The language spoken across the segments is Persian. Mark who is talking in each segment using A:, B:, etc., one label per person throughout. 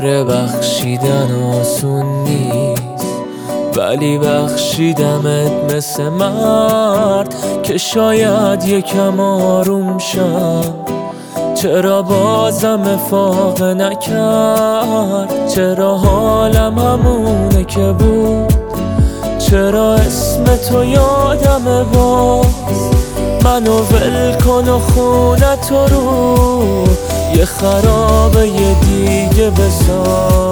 A: آره بخشیدن آسون نیست، ولی بخشیدمت مثل مرد که شاید یکم آروم شم. چرا بازم افاقه نکرد؟ چرا حالم همونه که بود؟ چرا اسم تو یادمه باز؟ منو ول کن و خونتو رو یه خرابه یه دیگه بساز.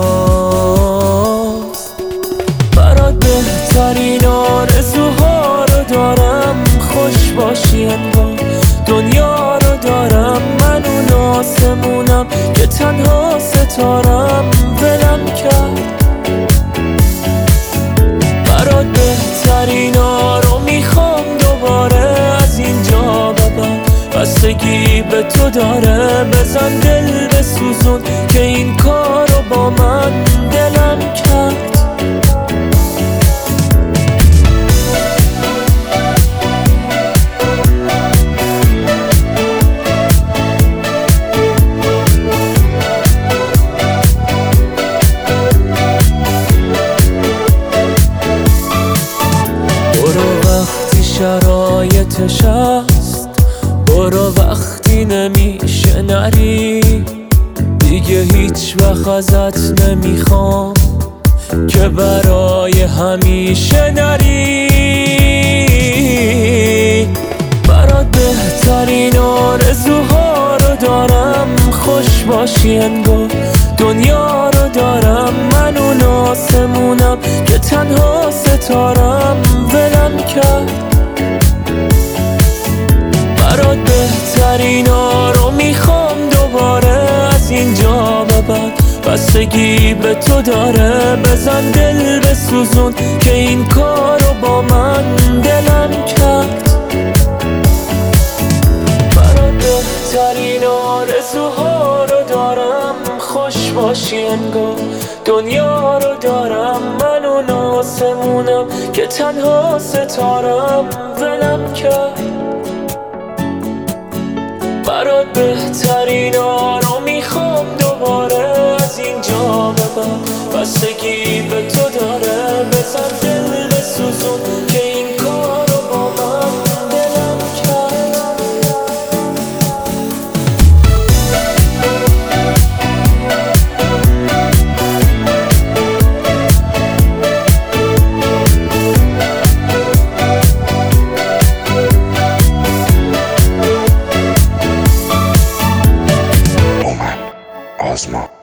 A: برات بهترین آرزوها رو دارم، خوش باشی انگار دنیا رو دارم. من اون آسمونم که تنها ستارم ولم کرد. برات بهترین ها رو میخوام دوباره از اینجا به بعد. بستگی به تو داره، بزن دل بسوزون که این کارو با من دلم کرد. شرایطش هست، برو وقتی نمیشه نری. دیگه هیچ وقت ازت نمیخوام که برای همیشه نری. برات بهترین آرزوها رو دارم، خوش باشی انگار دنیا رو دارم. من اون آسمونم که تنها ستارم ولم کرد. برات بهترین ها رو میخوام دوباره از اینجا به بعد. بستگی به تو داره، بزن دل بسوزون که این کارو با من دلم کرد. برات بهترین آرزوها رو دارم، خوش باشی انگار دنیا رو دارم. من اون آسمونم که تنها ستارم ولم کرد. برات بهترین ها رو میخوام دوباره از اینجا به بعد. بستگی به تو داره، بزن دل بسوزون که این کارو با من دلم کرد.
B: Ozma.